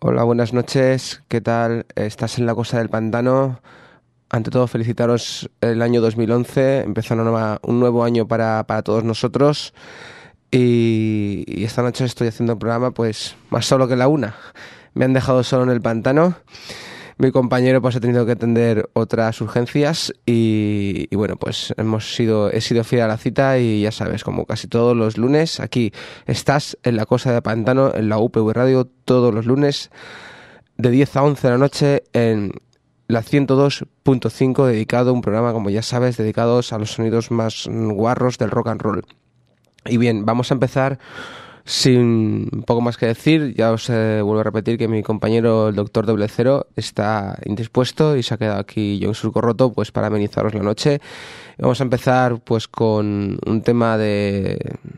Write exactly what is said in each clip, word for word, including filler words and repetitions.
Hola, buenas noches. ¿Qué tal? ¿Estás en la Costa del Pantano? Ante todo, felicitaros el año dos mil once. Empezó una nueva, un nuevo año para, para todos nosotros. Y, y esta noche estoy haciendo un programa pues más solo que la una. Me han dejado solo en el pantano. Mi compañero pues ha tenido que atender otras urgencias y, y bueno, pues hemos sido, he sido fiel a la cita y ya sabes, como casi todos los lunes, aquí estás en la Costa del Pantano, en la U P V Radio, todos los lunes de diez a once de la noche en la ciento dos punto cinco, dedicado a un programa, como ya sabes, dedicados a los sonidos más guarros del rock and roll. Y bien, vamos a empezar sin poco más que decir. Ya os eh, vuelvo a repetir que mi compañero, el doctor Doble Cero, está indispuesto y se ha quedado aquí yo en Surco Roto pues para amenizaros la noche. Vamos a empezar pues con un tema de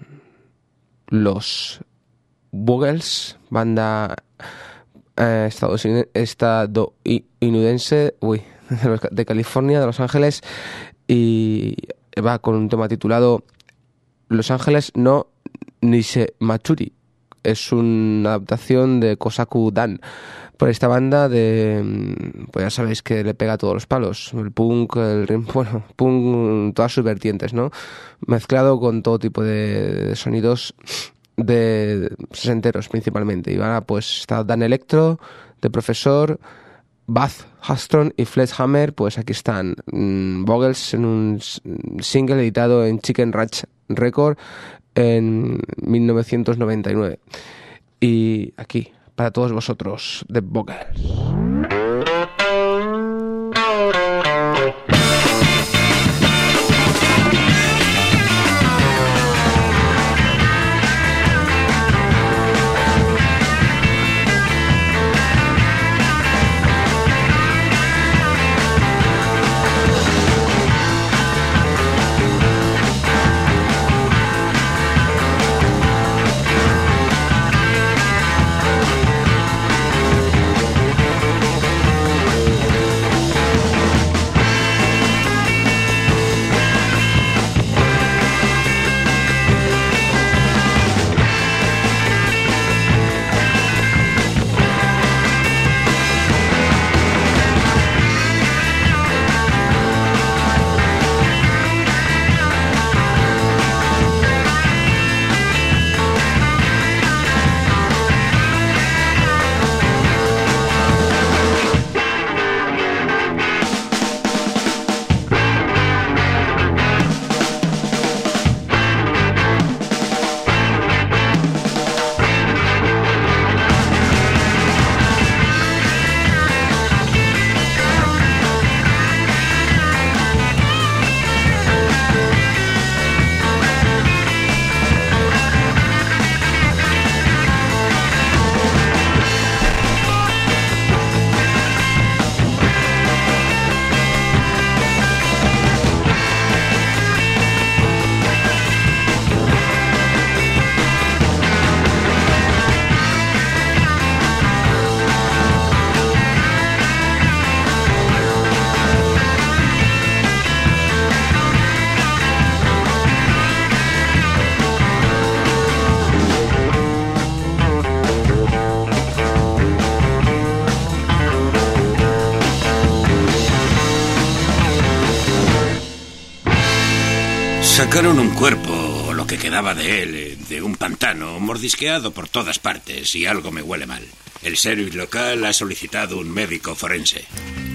los Buggles, banda eh, estadounidense, uy, de California, de Los Ángeles, y va con un tema titulado Los Ángeles no Nise Matsuri. Es una adaptación de Kosaku Dan por esta banda de, pues ya sabéis que le pega a todos los palos, el punk, el bueno, punk, todas sus vertientes, ¿no? Mezclado con todo tipo de, de sonidos de sesenteros principalmente. Y ahora pues está Dan Electro, The Professor, Bath Hastron y Sledgehammer. Pues aquí están mmm, Buggles en un single editado en Chicken Ranch Record en mil novecientos noventa y nueve. Y aquí, para todos vosotros, The Buggles. Sacaron un cuerpo, lo que quedaba de él, de un pantano, mordisqueado por todas partes, y algo me huele mal. El sheriff local ha solicitado un médico forense.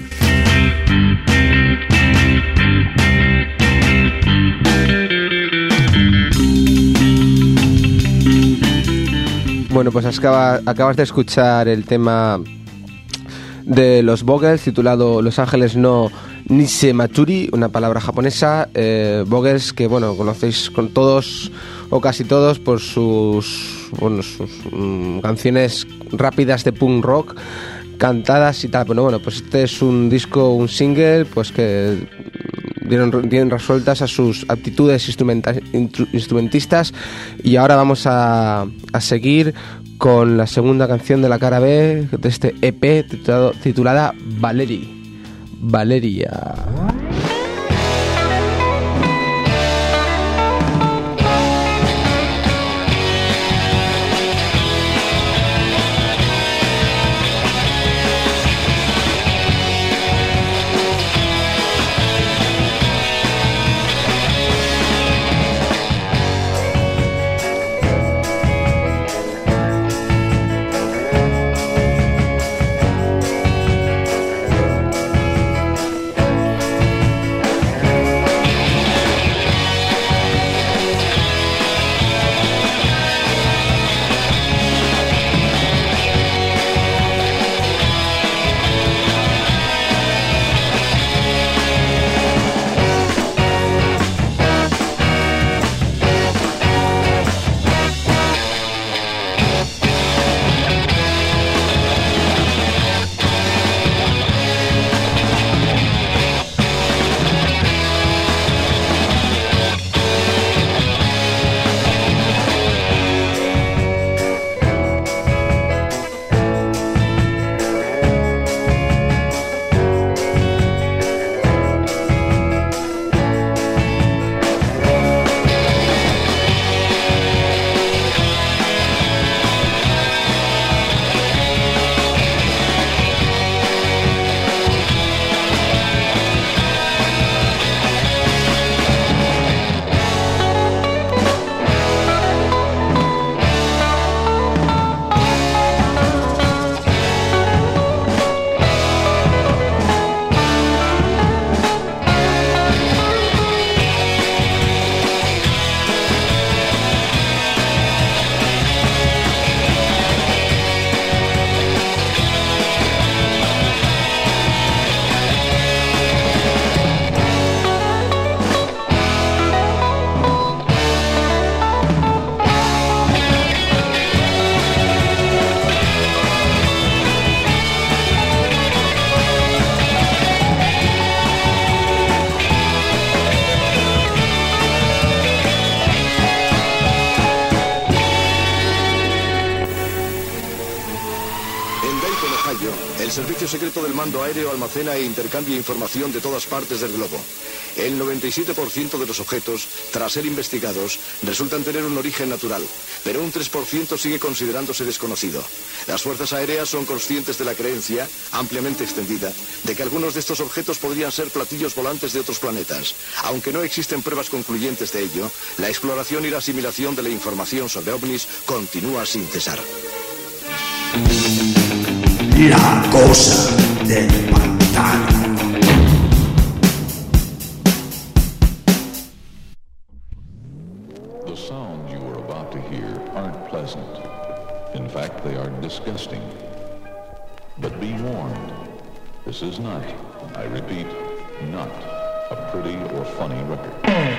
Bueno, pues acaba, acabas de escuchar el tema de los Buggles titulado Los Ángeles no Nise Matsuri, una palabra japonesa. eh, Buggles que bueno, conocéis con todos o casi todos por sus, bueno, sus um, canciones rápidas de punk rock cantadas y tal. Bueno, bueno, pues este es un disco, un single, pues que dieron, dieron resueltas a sus aptitudes instrumenta, instrumentistas. Y ahora vamos a, a seguir con la segunda canción de la cara B de este E P titulado, titulada Valerie. Valeria. El servicio secreto del mando aéreo almacena e intercambia información de todas partes del globo. El noventa y siete por ciento de los objetos, tras ser investigados, resultan tener un origen natural, pero un tres por ciento sigue considerándose desconocido. Las fuerzas aéreas son conscientes de la creencia, ampliamente extendida, de que algunos de estos objetos podrían ser platillos volantes de otros planetas. Aunque no existen pruebas concluyentes de ello, la exploración y la asimilación de la información sobre ovnis continúa sin cesar. La cosa del pantano. The sounds you are about to hear aren't pleasant. In fact, they are disgusting. But be warned, this is not, I repeat, not a pretty or funny record.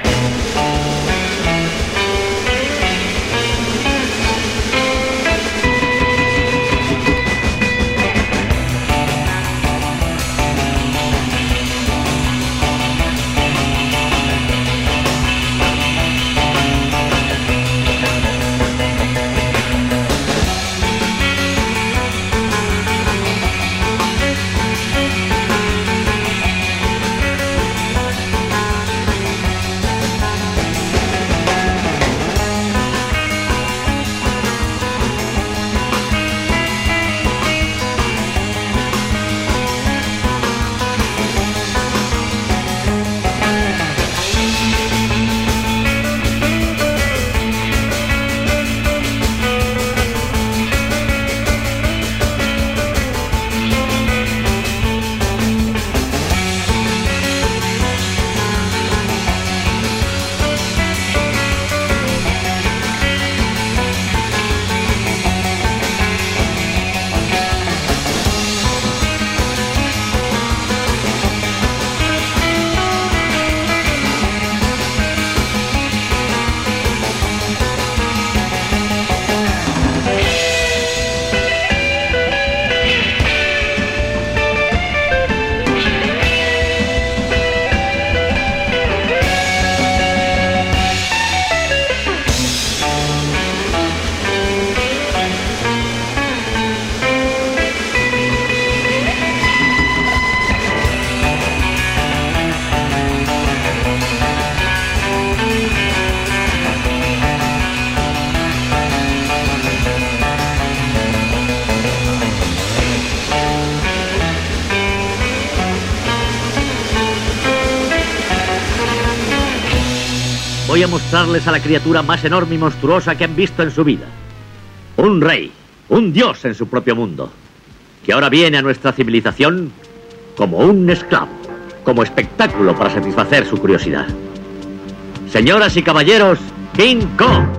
Voy a mostrarles a la criatura más enorme y monstruosa que han visto en su vida. Un rey, un dios en su propio mundo, que ahora viene a nuestra civilización como un esclavo, como espectáculo para satisfacer su curiosidad. Señoras y caballeros, King Kong.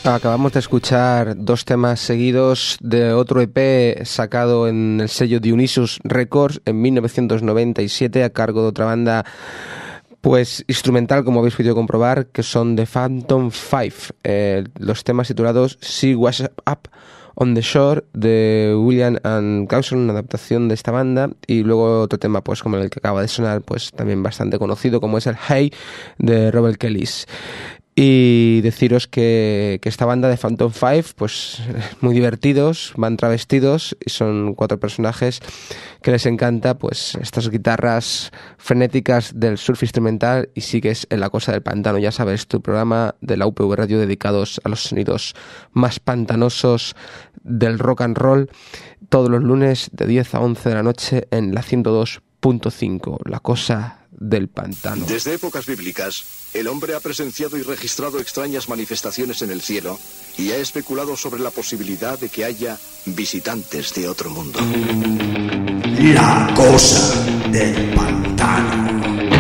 Acabamos de escuchar dos temas seguidos de otro E P sacado en el sello Dionysus Records en mil novecientos noventa y siete a cargo de otra banda pues instrumental, como habéis podido comprobar, que son The Phantom Five. Eh, los temas titulados Sea Was Up on the Shore de William and Causon, una adaptación de esta banda, y luego otro tema pues como el que acaba de sonar, pues también bastante conocido, como es el Hey de Robert Kellys. Y deciros que, que esta banda de Phantom Five, pues muy divertidos, van travestidos y son cuatro personajes que les encanta pues estas guitarras frenéticas del surf instrumental, y sigues en La Cosa del Pantano, ya sabes, tu programa de la U P V Radio dedicados a los sonidos más pantanosos del rock and roll, todos los lunes de diez a once de la noche en la ciento dos punto cinco, La Cosa del Pantano. Desde épocas bíblicas, el hombre ha presenciado y registrado extrañas manifestaciones en el cielo y ha especulado sobre la posibilidad de que haya visitantes de otro mundo. La Cosa del Pantano.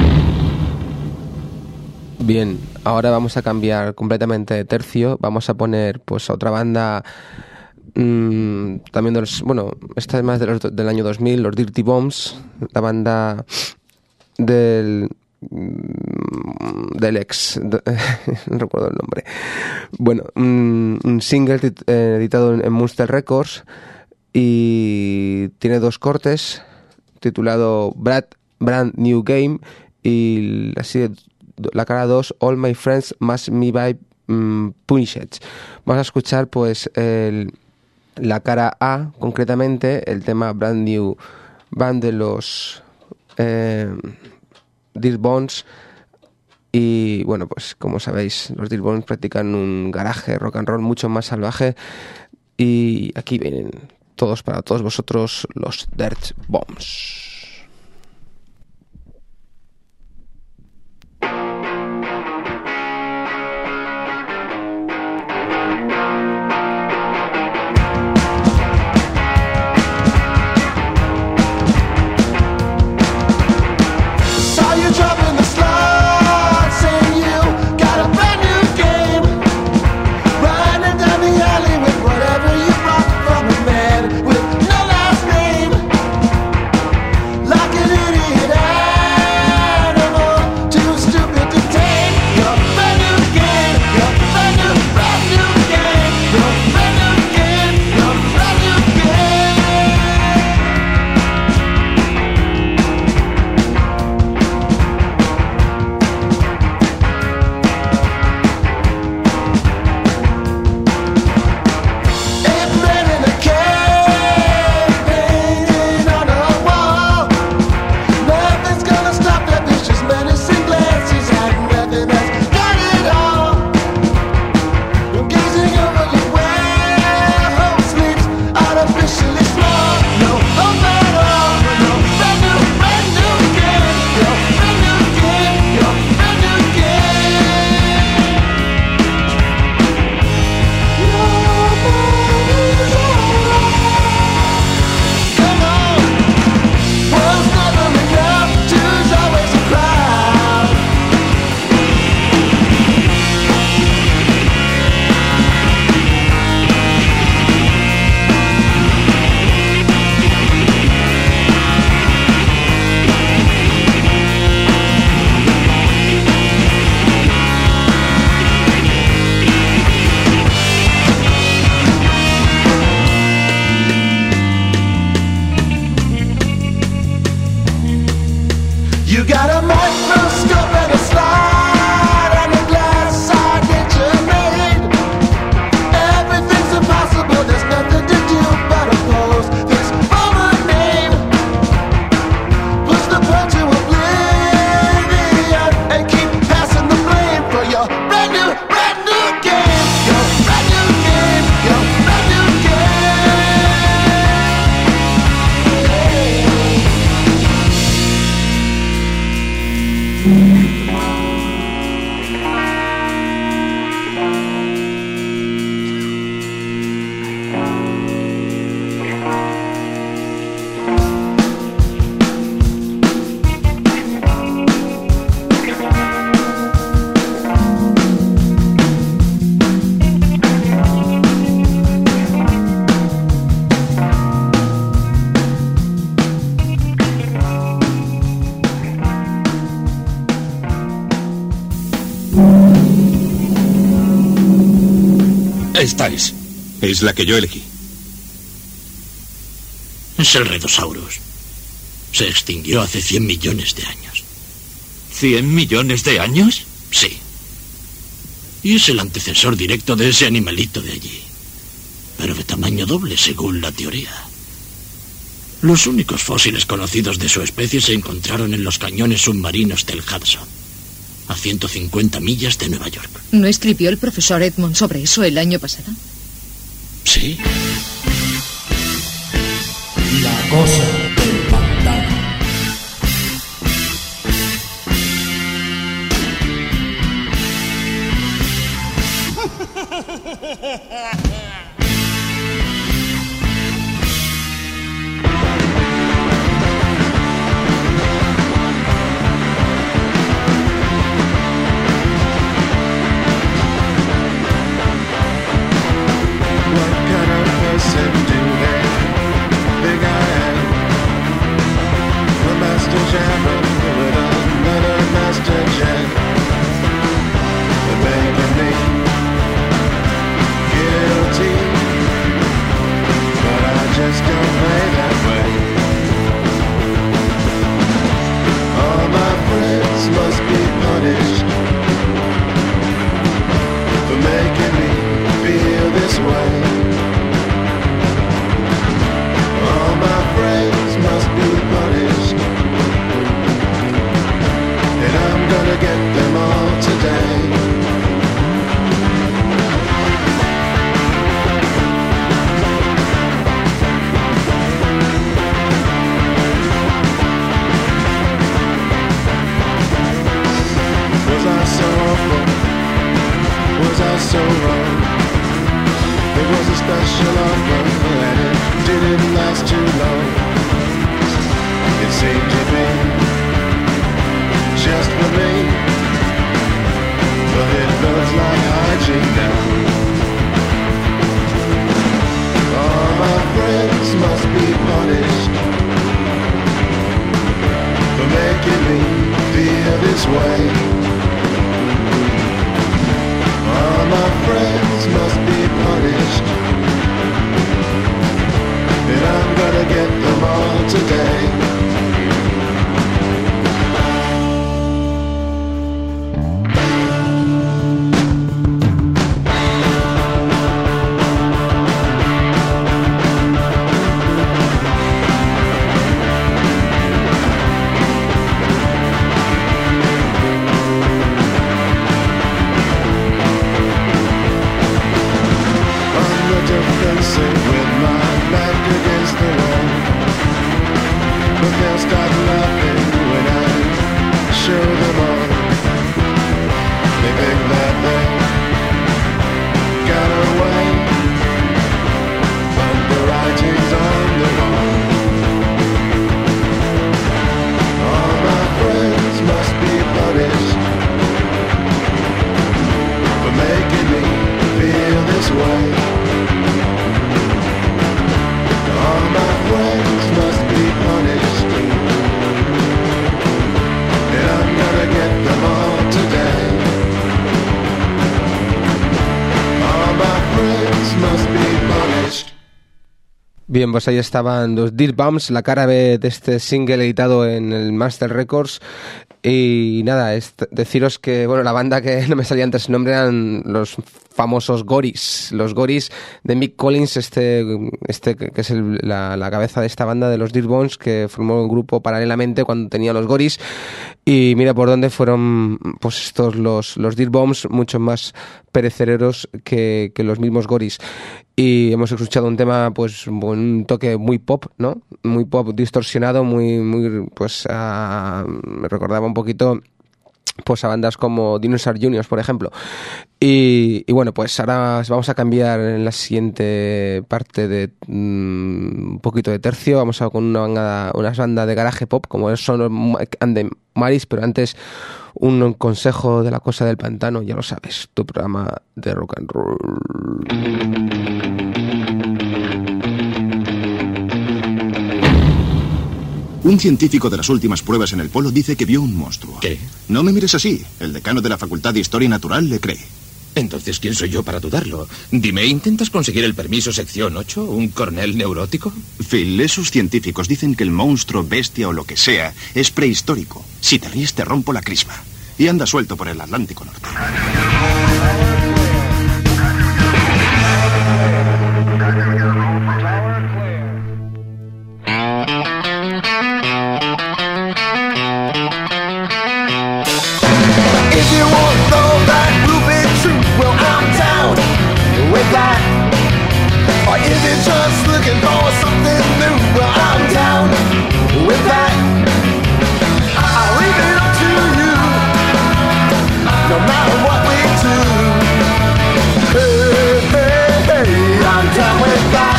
Bien, ahora vamos a cambiar completamente de tercio. Vamos a poner pues a otra banda mmm, también de los, bueno, esta es más de los, del año dos mil, los Dirty Bombs, la banda del del ex de, no recuerdo el nombre, bueno, un, un single tit, eh, editado en, en Monster Records, y tiene dos cortes, titulado Brad, Brand New Game y así la cara dos, All My Friends Must Me By um, Punished. Vamos a escuchar pues el, la cara A, concretamente el tema Brand New Band de los eh, Dirty Bombs. Y bueno, pues como sabéis, los Dirty Bombs practican un garaje rock and roll mucho más salvaje, y aquí vienen todos para todos vosotros los Dirty Bombs. estáis? Es la que yo elegí. Es el Redosaurus. Se extinguió hace cien millones de años. ¿Cien millones de años? Sí. Y es el antecesor directo de ese animalito de allí. Pero de tamaño doble, según la teoría. Los únicos fósiles conocidos de su especie se encontraron en los cañones submarinos del Hudson, a ciento cincuenta millas de Nueva York. ¿No escribió el profesor Edmond sobre eso el año pasado? Sí. La cosa del pantano. Bien, pues ahí estaban los Dirt Bombs, la cara B de este single editado en el Master Records. Y nada, es deciros que, bueno, la banda que no me salía antes el nombre eran los famosos Goris, los Goris de Mick Collins, este, este que es el, la, la cabeza de esta banda de los Dirt Bombs, que formó un grupo paralelamente cuando tenía los Goris. Y mira por dónde fueron, pues estos los, los Dirt Bombs, mucho más perecereros que, que los mismos Goris. Y hemos escuchado un tema, pues, un toque muy pop, ¿no? Muy pop distorsionado, muy, muy, pues, uh, me recordaba un poquito, pues, a bandas como Dinosaur Juniors, por ejemplo. Y, y bueno, pues ahora vamos a cambiar en la siguiente parte de um, un poquito de tercio. Vamos a con una banda, una banda de garaje pop, como son And the Maris, pero antes un consejo de la cosa del pantano, ya lo sabes, tu programa de rock and roll. Un científico de las últimas pruebas en el polo dice que vio un monstruo. ¿Qué? No me mires así. El decano de la Facultad de Historia Natural le cree. Entonces, ¿quién soy yo para dudarlo? Dime, ¿intentas conseguir el permiso sección ocho? ¿Un coronel neurótico? Phil, esos científicos dicen que el monstruo, bestia o lo que sea es prehistórico. Si te ríes, te rompo la crisma. Y anda suelto por el Atlántico Norte. Or is it just looking for something new? Well, I'm down with that. I'll leave it up to you, no matter what we do. Hey, hey, hey, I'm down with that.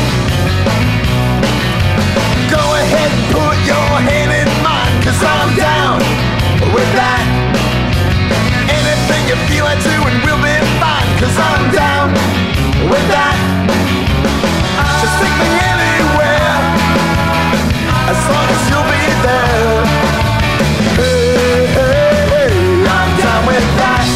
Go ahead and put your hand in mine, 'cause I'm down with that. Anything you feel like doing will be fine, 'cause I'm down with that. Just take me anywhere, as long as you'll be there. Hey, hey, hey, I'm down with that.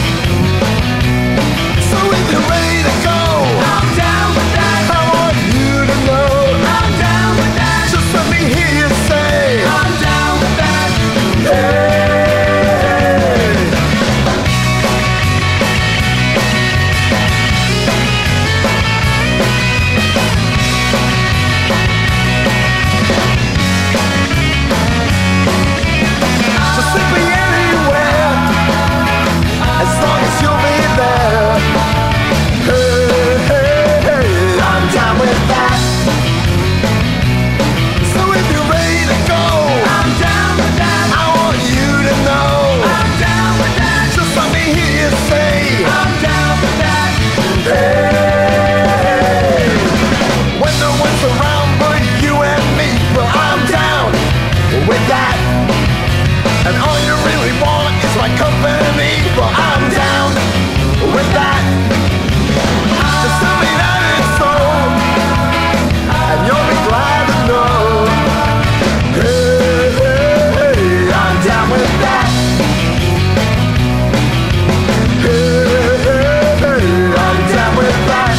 So if you're ready to go, I'm down with that. I want you to know, I'm down with that. Just let me hear you say, I'm down with that. Hey. With that, and all you really want is my company. Well, I'm down with that. Just tell me that it's so, and you'll be glad to know. Hey, hey, hey, I'm down with that. Hey, hey, hey, I'm down with that.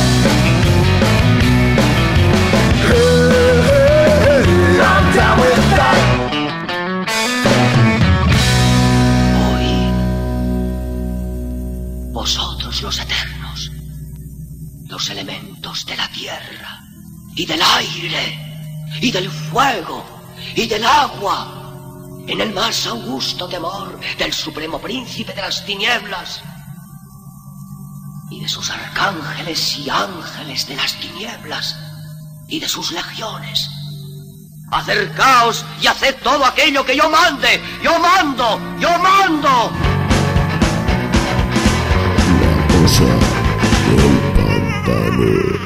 Hey, hey, hey, I'm down with that. Vosotros los eternos, los elementos de la tierra, y del aire, y del fuego, y del agua, en el más augusto temor del supremo príncipe de las tinieblas, y de sus arcángeles y ángeles de las tinieblas, y de sus legiones. Acercaos y haced todo aquello que yo mande. Yo mando, yo mando. Cosa del pantano.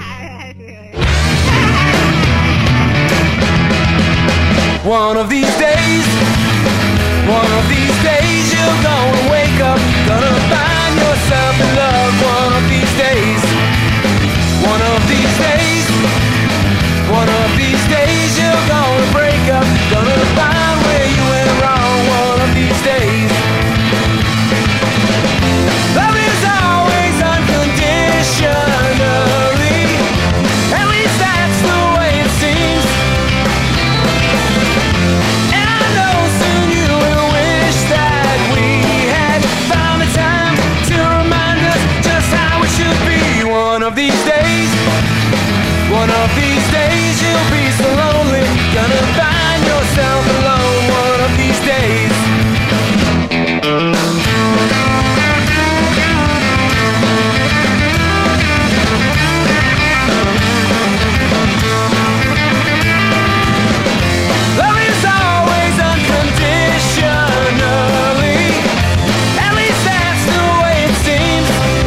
One of these days, one of these days, you're gonna wake up, gonna find yourself in love. One of these days, one of these days, one of these days, you're gonna break up, gonna find where you went wrong. One of these days, love is always unconditionally, at least that's the way it seems. And I know soon you will wish that we had found the time to remind us just how it should be. One of these days, one of these days, you'll be so lonely, gonna find yourself alone. One of these days. Love is always unconditionally, at least that's the way it seems.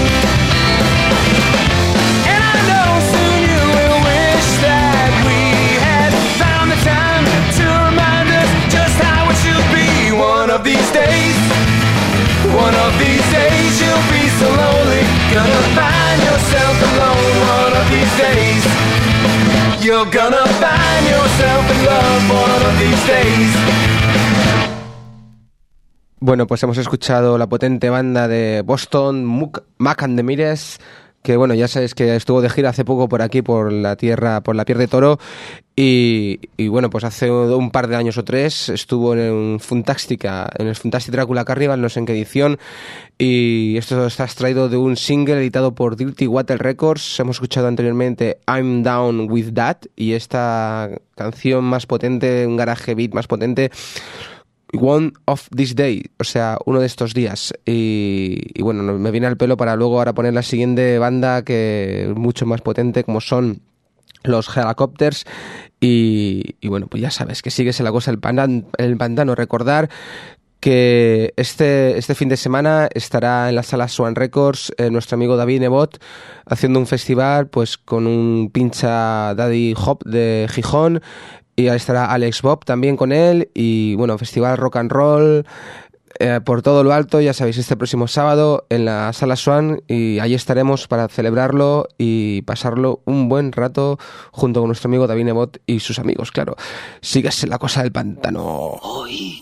And I know soon you will wish that we had found the time to remind us just how it should be. One of these days, one of these days, you'll be so lonely, gonna find yourself alone. One of these days, you're gonna find yourself in love. One of these days. Bueno, pues hemos escuchado la potente banda de Boston, Mac and the Mires, que bueno, ya sabéis que estuvo de gira hace poco por aquí, por la tierra, por la Piel de Toro, y, y bueno, pues hace un par de años o tres estuvo en un Fantástica, en el Fantastic Drácula Carnival, no sé en qué edición, y esto está extraído de un single editado por Dirty Water Records. Hemos escuchado anteriormente I'm Down With That, y esta canción más potente, un garaje beat más potente, One of This Day, o sea, uno de estos días. Y, y bueno, me viene al pelo para luego ahora poner la siguiente banda, que es mucho más potente, como son los Helicopters. Y, y bueno, pues ya sabes que sigues en la cosa del pandan, el pantano. Recordar que este, este fin de semana estará en la sala Swan Records eh, nuestro amigo David Nebot haciendo un festival pues con un pincha Daddy Hop de Gijón. Y ahí estará Alex Bob también con él. Y bueno, festival rock and roll eh, por todo lo alto, ya sabéis, este próximo sábado en la Sala Swan. Y ahí estaremos para celebrarlo y pasarlo un buen rato junto con nuestro amigo David Nebot y sus amigos, claro. Sigues en la cosa del pantano. Oíd,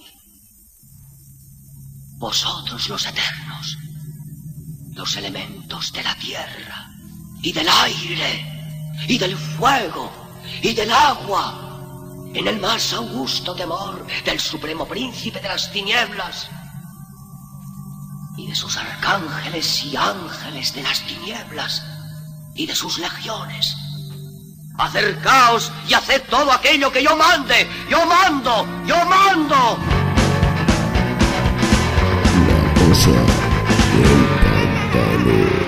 vosotros los eternos, los elementos de la tierra y del aire y del fuego y del agua, en el más augusto temor del supremo príncipe de las tinieblas y de sus arcángeles y ángeles de las tinieblas y de sus legiones. Acercaos y haced todo aquello que yo mande. Yo mando, yo mando. La cosa del pantano.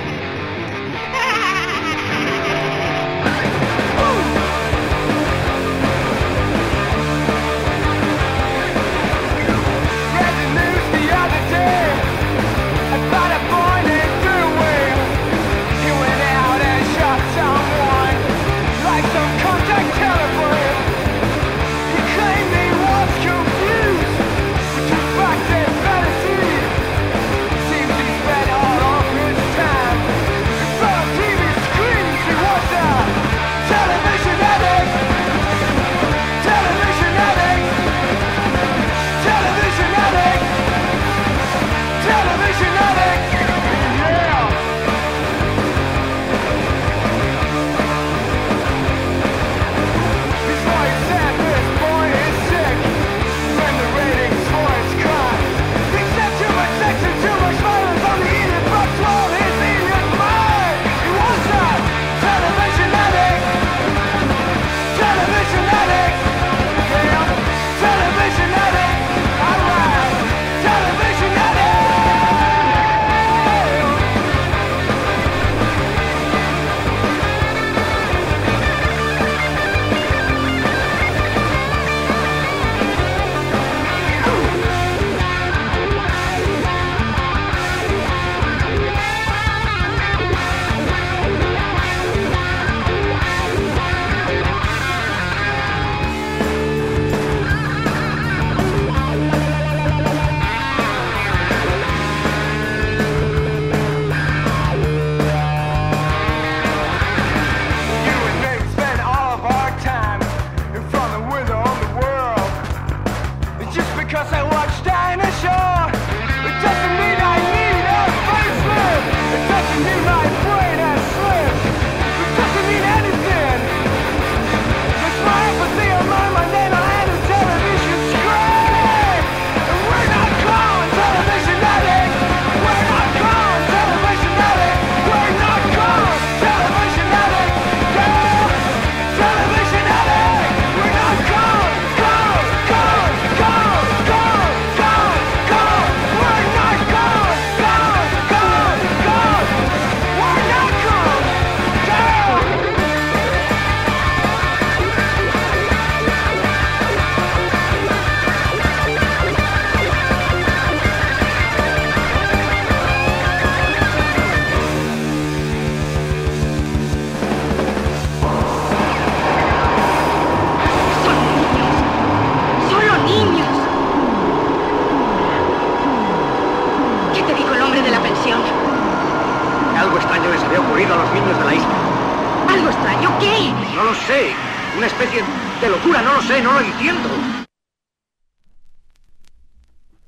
Una especie de locura, no lo sé, no lo entiendo.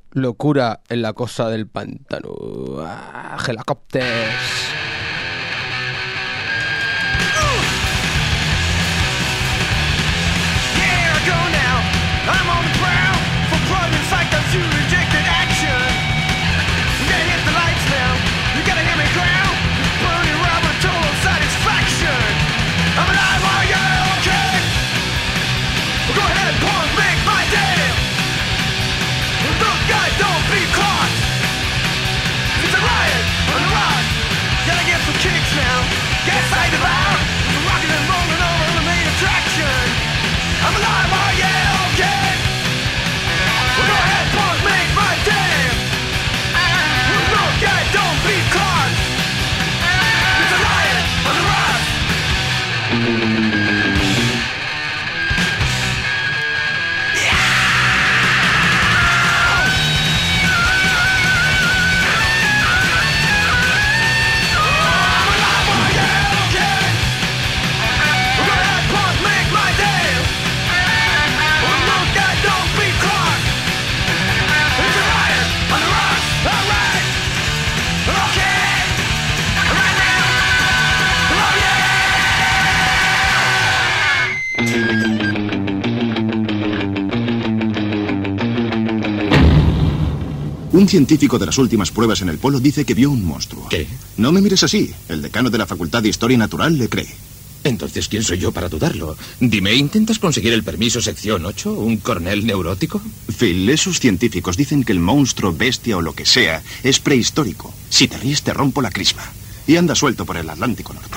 Locura en la cosa del pantano. Ah, helicópteros. Un científico de las últimas pruebas en el polo dice que vio un monstruo. ¿Qué? No me mires así. El decano de la Facultad de Historia Natural le cree. Entonces, ¿quién soy yo para dudarlo? Dime, ¿intentas conseguir el permiso sección ocho? ¿Un coronel neurótico? Phil, esos científicos dicen que el monstruo, bestia o lo que sea es prehistórico. Si te ríes, te rompo la crisma. Y anda suelto por el Atlántico Norte.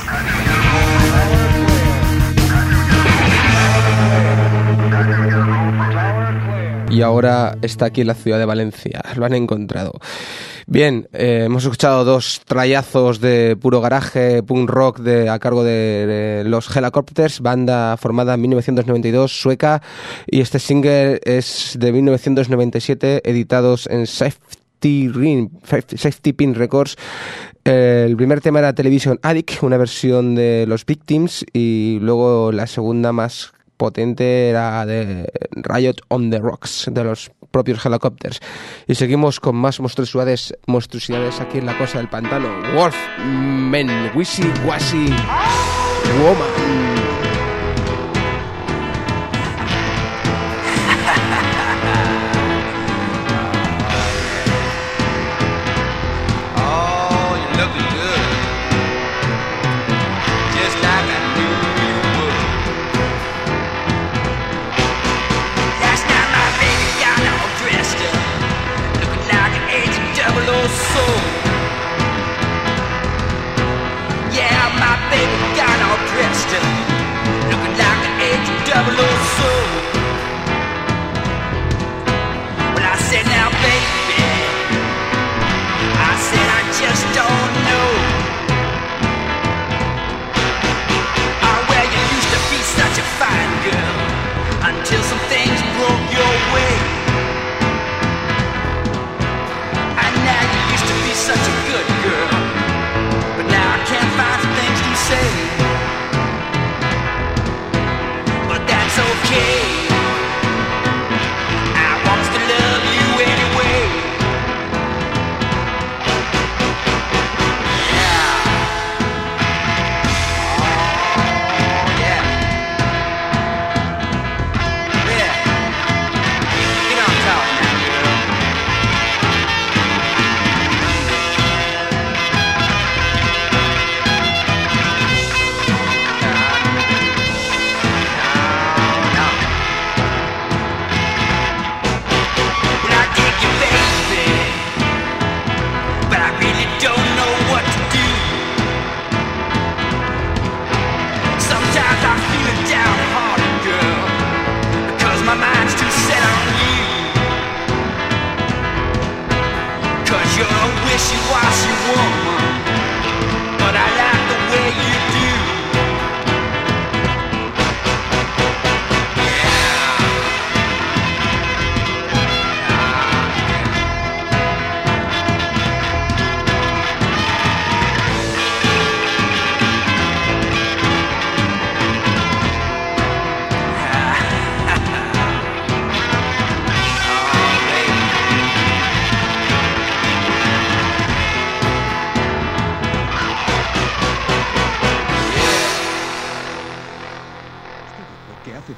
Y ahora está aquí en la ciudad de Valencia. Lo han encontrado. Bien, eh, hemos escuchado dos trayazos de puro garaje, punk rock de, a cargo de, de los Helicopters, banda formada en mil novecientos noventa y dos, sueca, y este single es de mil novecientos noventa y siete, editados en Safety, Ring, Safety Pin Records. Eh, el primer tema era Television Addict, una versión de los Victims, y luego la segunda más potente era de Riot on the Rocks, de los propios Helicopters. Y seguimos con más monstruosidades, monstruosidades aquí en la cosa del pantano. Wolfman, Wishy Washy Woman.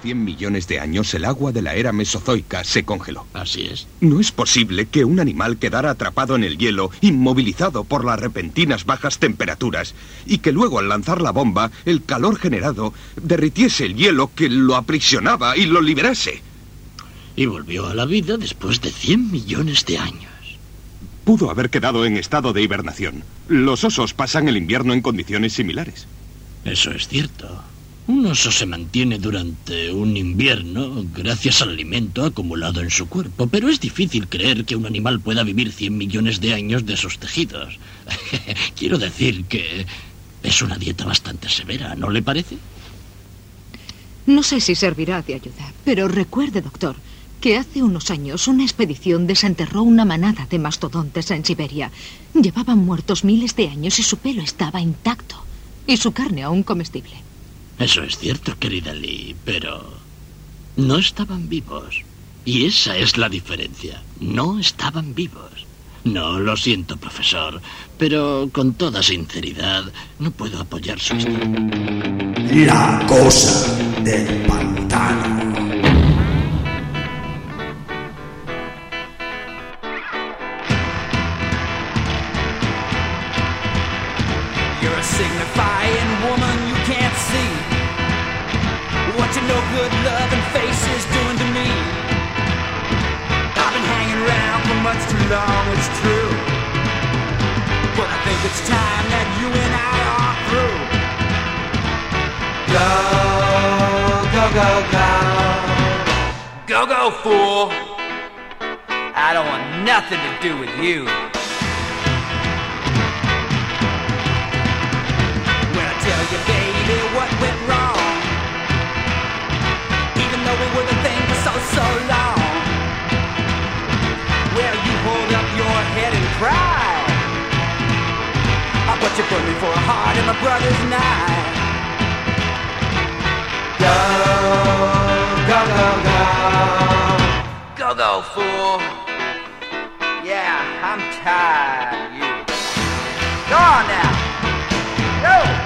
cien millones de años el agua de la era mesozoica se congeló. Así es. No es posible que un animal quedara atrapado en el hielo, inmovilizado por las repentinas bajas temperaturas, y que luego al lanzar la bomba, el calor generado derritiese el hielo que lo aprisionaba y lo liberase. Y volvió a la vida después de cien millones de años. Pudo haber quedado en estado de hibernación. Los osos pasan el invierno en condiciones similares. Eso es cierto. Un oso se mantiene durante un invierno gracias al alimento acumulado en su cuerpo, pero es difícil creer que un animal pueda vivir cien millones de años de sus tejidos. Quiero decir que es una dieta bastante severa, ¿no le parece? No sé si servirá de ayuda, pero recuerde, doctor, que hace unos años una expedición desenterró una manada de mastodontes en Siberia. Llevaban muertos miles de años y su pelo estaba intacto, y su carne aún comestible. Eso es cierto, querida Lee, pero no estaban vivos. Y esa es la diferencia. No estaban vivos. No, lo siento, profesor, pero con toda sinceridad no puedo apoyar su historia. La cosa del pantano. You're a signifying woman you can't see what your no good loving face is doing to me. I've been hanging around for much too long, it's true, but I think it's time that you and I are through. Go, go, go, go. Go, go, fool. I don't want nothing to do with you. Tell you, baby, what went wrong, even though we were the thing for so, so long. Well, you hold up your head and cry, but you put me for a heart in my brother's knife. Go, go, go, go. Go, go, fool. Yeah, I'm tired of you. Go on now. Go.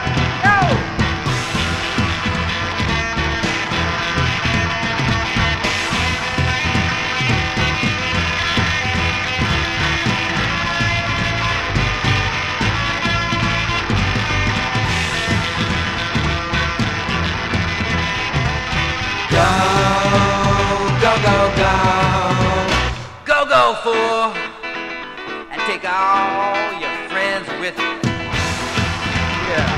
Go, go, go, go. Go, go, fool. And take all your friends with you. Yeah.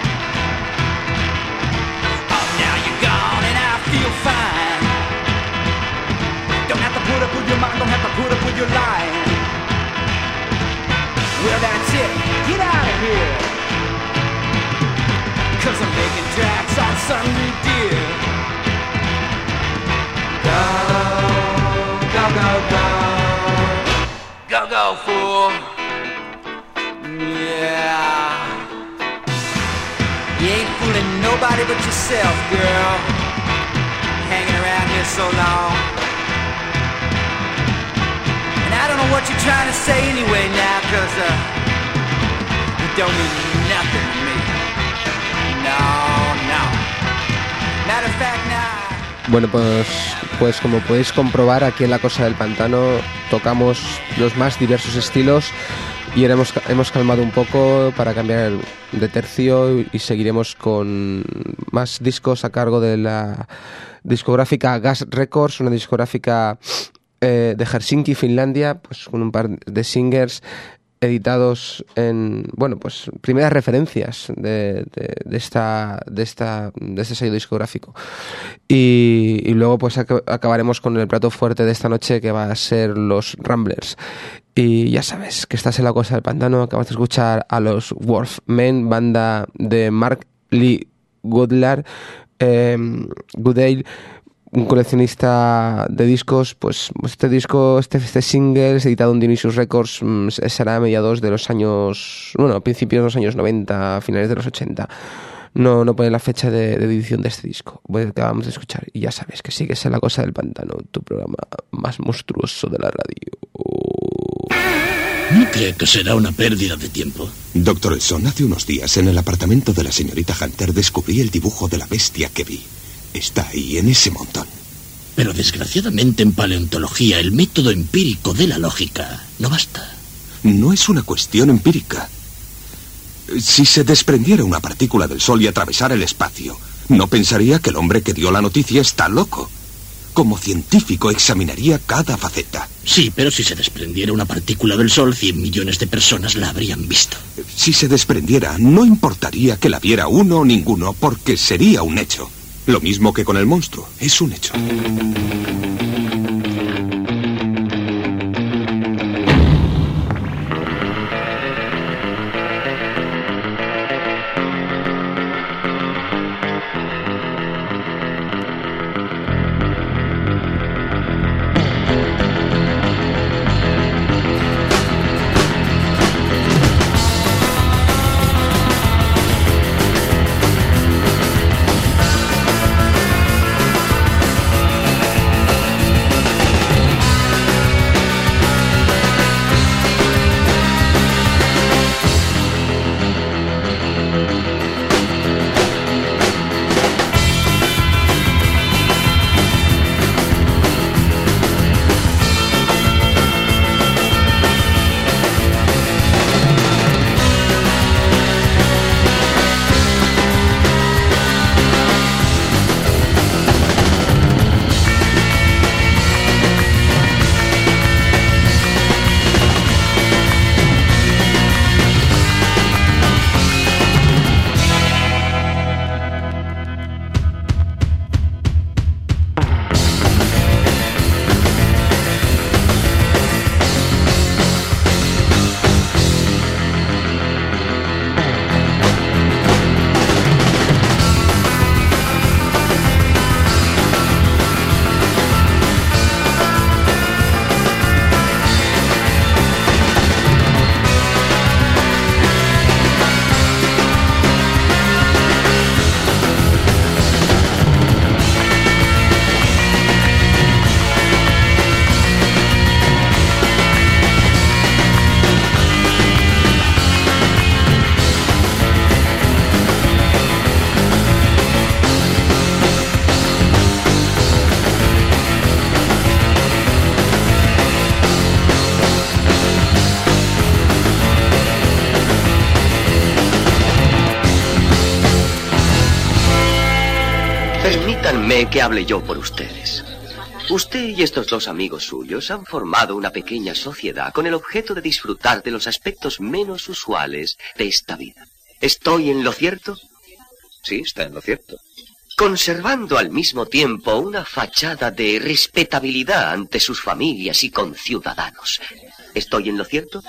Oh, now you're gone and I feel fine. Don't have to put up with your mind, don't have to put up with your lying. Well, that's it. Get out of here. Cause I'm making tracks on some new deal. Go, go, go, go. Go, go, fool. Yeah. You ain't fooling nobody but yourself, girl. Hanging around here so long. And I don't know what you're trying to say anyway now, cause uh, you don't mean nothing to me. No, no. Matter of fact, now. Bueno, pues, pues como podéis comprobar, aquí en La Cosa del Pantano tocamos los más diversos estilos y ahora hemos, hemos calmado un poco para cambiar de tercio y seguiremos con más discos a cargo de la discográfica Gas Records, una discográfica eh, de Helsinki, Finlandia, pues con un par de singles editados en, bueno, pues primeras referencias de, de, de esta de esta de este sello discográfico y, y luego pues ac- acabaremos con el plato fuerte de esta noche, que va a ser los Ramblers. Y ya sabes que estás en La Cosa del Pantano. Acabas de escuchar a los Wolfmen, banda de Mark Lee Goodlar, eh, Goodale, un coleccionista de discos. Pues este disco, este, este single es editado en Dionysus Records, mmm, será a mediados de los años, bueno, a principios de los años noventa, finales de los ochenta. No, no pone la fecha de, de edición de este disco, que acabamos de escuchar. Y ya sabes que sigues en La Cosa del Pantano, tu programa más monstruoso de la radio. ¿No cree que será una pérdida de tiempo? Doctor Elson, hace unos días en el apartamento de la señorita Hunter descubrí el dibujo de la bestia que vi. Está ahí, en ese montón. Pero desgraciadamente en paleontología el método empírico de la lógica no basta. No es una cuestión empírica. Si se desprendiera una partícula del Sol y atravesara el espacio, no pensaría que el hombre que dio la noticia está loco. Como científico examinaría cada faceta. Sí, pero si se desprendiera una partícula del Sol, cien millones de personas la habrían visto. Si se desprendiera, no importaría que la viera uno o ninguno, porque sería un hecho. Lo mismo que con el monstruo, es un hecho. Permítanme que hable yo por ustedes. Usted y estos dos amigos suyos han formado una pequeña sociedad con el objeto de disfrutar de los aspectos menos usuales de esta vida. ¿Estoy en lo cierto? Sí, está en lo cierto. Conservando al mismo tiempo una fachada de respetabilidad ante sus familias y conciudadanos. ¿Estoy en lo cierto?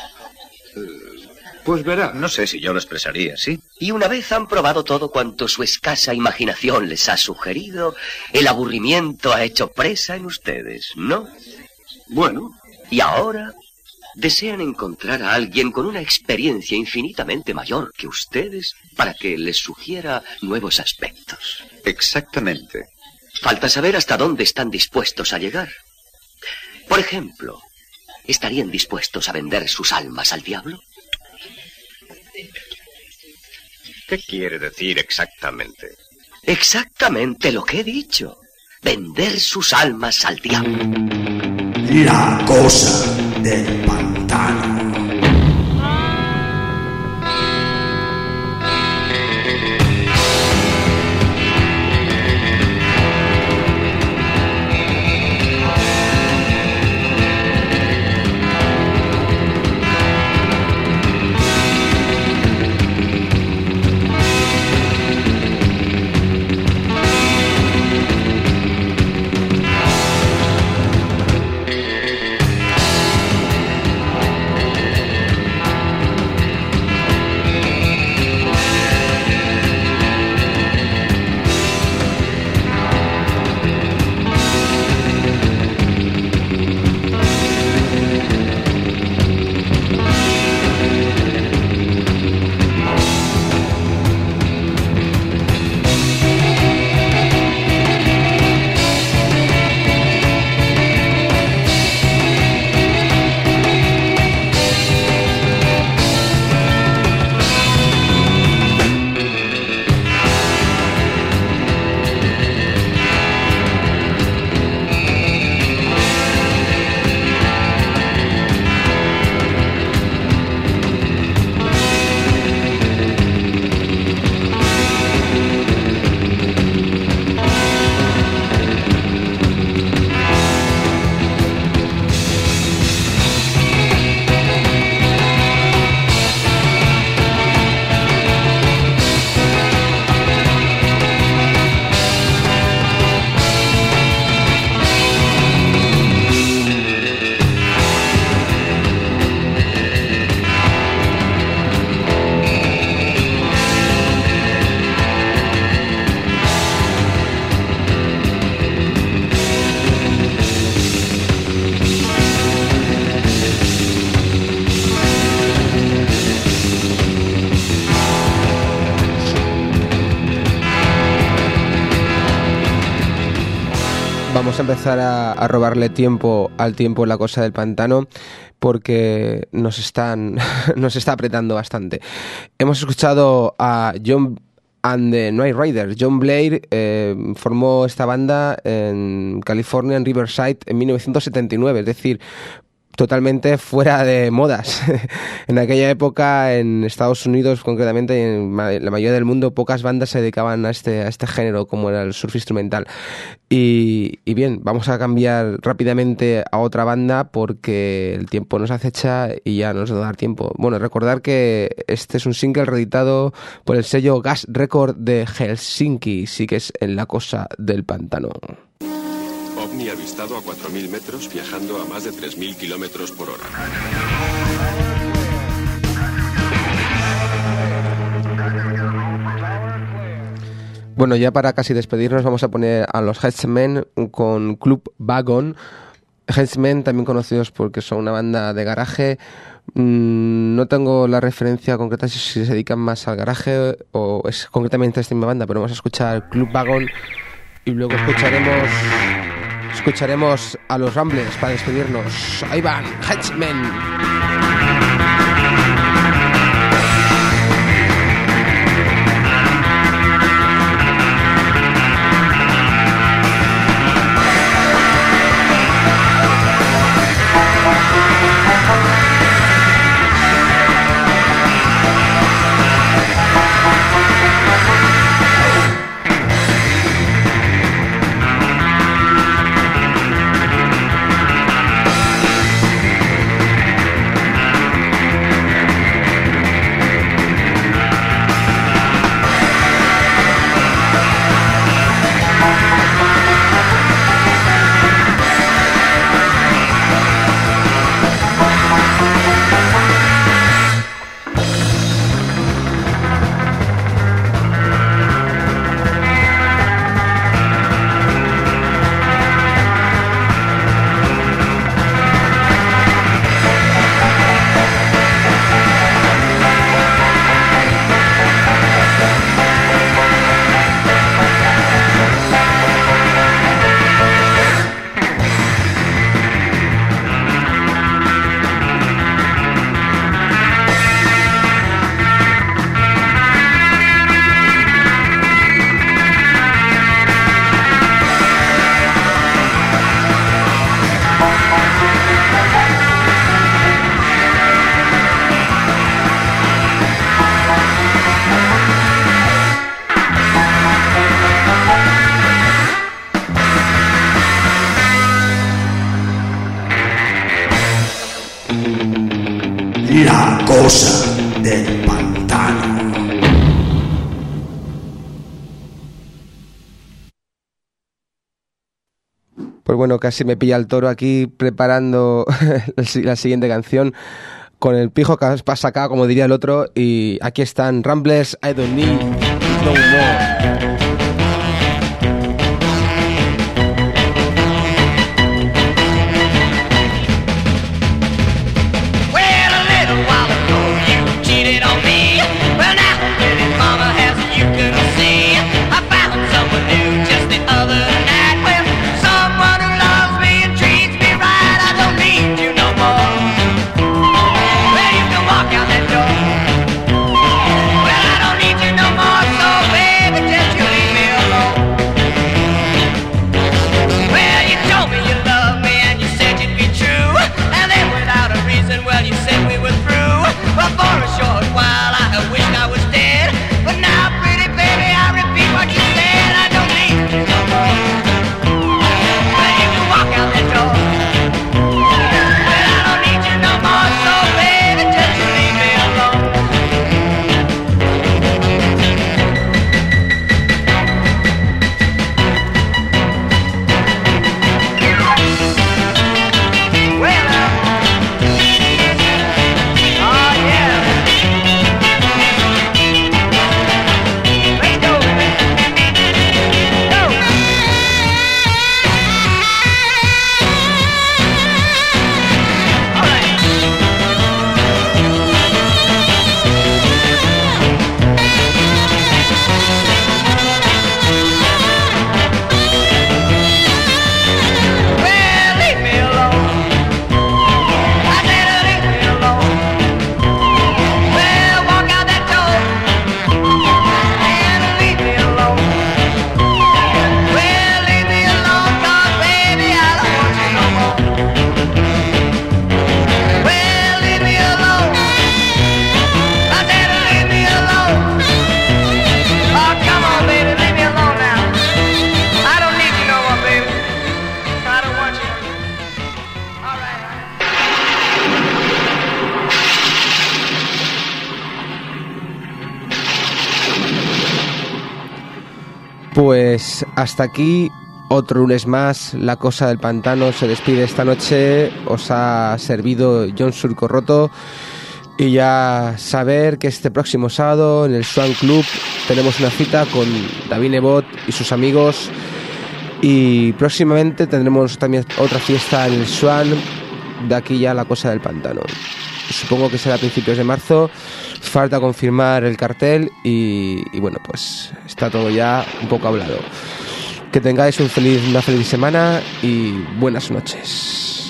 Pues verá, no sé si yo lo expresaría, ¿sí? Y una vez han probado todo cuanto su escasa imaginación les ha sugerido, el aburrimiento ha hecho presa en ustedes, ¿no? Bueno. Y ahora desean encontrar a alguien con una experiencia infinitamente mayor que ustedes para que les sugiera nuevos aspectos. Exactamente. Falta saber hasta dónde están dispuestos a llegar. Por ejemplo, ¿estarían dispuestos a vender sus almas al diablo? ¿Qué quiere decir exactamente? Exactamente lo que he dicho. Vender sus almas al diablo. La cosa del pantano. vamos a empezar a, a robarle tiempo al tiempo en la cosa del pantano, porque nos están nos está apretando bastante. Hemos escuchado a John and the Night Riders. John Blair eh, formó esta banda en California, en Riverside, en mil novecientos setenta y nueve, es decir, totalmente fuera de modas. En aquella época, en Estados Unidos concretamente, y en la mayoría del mundo, pocas bandas se dedicaban a este, a este género, como era el surf instrumental. Y, y bien, vamos a cambiar rápidamente a otra banda porque el tiempo nos acecha y ya no nos va a dar tiempo. Bueno, recordar que este es un single reeditado por el sello Gas Record de Helsinki. Sigues en la cosa del pantano. OVNI avistado a cuatro mil metros, viajando a más de tres mil kilómetros por hora. Bueno, ya para casi despedirnos vamos a poner a los Headsmen con Club Wagon. Headsmen, también conocidos porque son una banda de garaje. Mm, no tengo la referencia concreta si se dedican más al garaje o es concretamente esta misma banda, pero vamos a escuchar Club Wagon y luego escucharemos... Escucharemos a los Ramblers para despedirnos. Ahí van, Headsmen. La cosa del pantano. Pues bueno, casi me pilla el toro aquí preparando la siguiente canción con el pijo que has sacado, como diría el otro, y aquí están Ramblers, I Don't Need No More. Well, I don't need you no more, so baby, just you leave. Pues hasta aquí otro lunes más. La Cosa del Pantano se despide esta noche. Os ha servido John Surco Roto. Y ya saber que este próximo sábado en el Swan Club tenemos una cita con David Nebot y sus amigos. Y próximamente tendremos también otra fiesta en el Swan. De aquí ya La Cosa del Pantano. Supongo que será a principios de marzo. Falta confirmar el cartel y, y bueno, pues está todo ya un poco hablado. Que tengáis un feliz, una feliz semana y buenas noches.